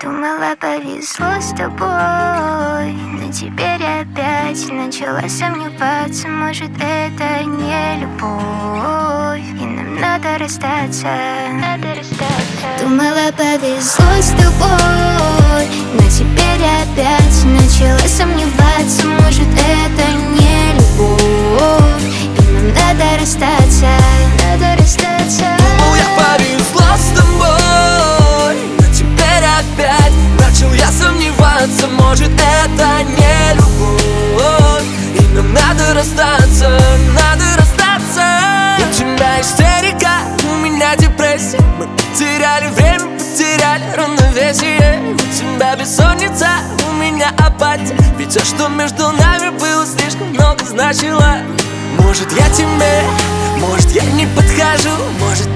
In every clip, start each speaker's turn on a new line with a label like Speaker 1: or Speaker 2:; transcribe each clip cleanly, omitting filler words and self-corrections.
Speaker 1: Думала, повезло с тобой, но теперь опять начала сомневаться. Может, это не любовь, и нам надо расстаться. Думала, повезло с тобой, но теперь опять начала сомневаться. Может, это не любовь, и нам надо расстаться.
Speaker 2: Думал, я повезло с тобой, но теперь опять начал я сомневаться. Может, это не любовь, и нам надо расстаться, надо расстаться. У тебя истерика, у меня депрессия. Мы потеряли время, потеряли равновесие. У тебя бессонница, у меня апатия. Ведь все, что между нами было, слишком много значило. Может, я тебе, может, я не подхожу. Может,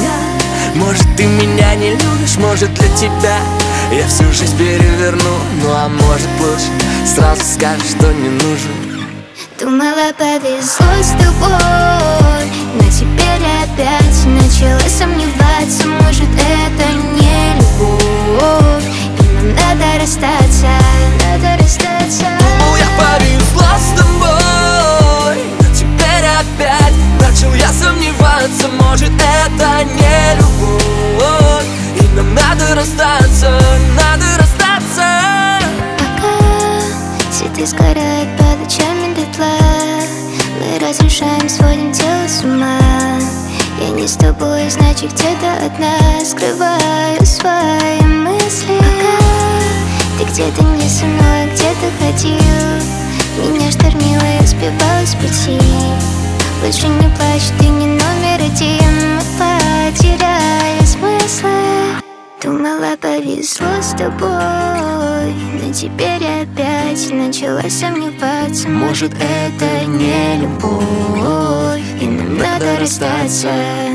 Speaker 2: ты меня не любишь. Может, для тебя я всю жизнь переверну. Ну а может, лучше сразу скажешь, что не нужен.
Speaker 1: Думала, повезло с тобой, но теперь опять начала сомневаться. Может, это не любовь, и нам надо расстаться.
Speaker 2: Думал, я повезло с тобой, но теперь опять начал я сомневаться. Может, это не любовь, и нам надо расстаться, надо расстаться.
Speaker 1: Пока цветы сгорают под очами дотла, мы разрушаем, сводим тело с ума. Я не с тобой, значит, где-то одна скрываю свои мысли. Пока ты где-то не со мной, где-то ходил, меня штормило, я сбивалась с пути. Больше не плачь, ты не номер один, мы потеряли смыслы. Думала, повезло с тобой, но теперь опять начала сомневаться. Может, это не любовь, и нам надо расстаться.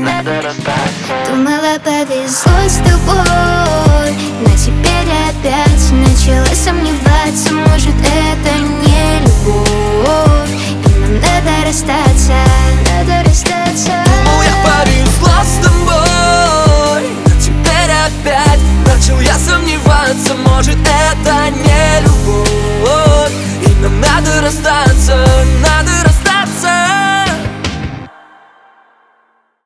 Speaker 1: Думала, повезло с тобой, но теперь опять начала сомневаться. Может, это не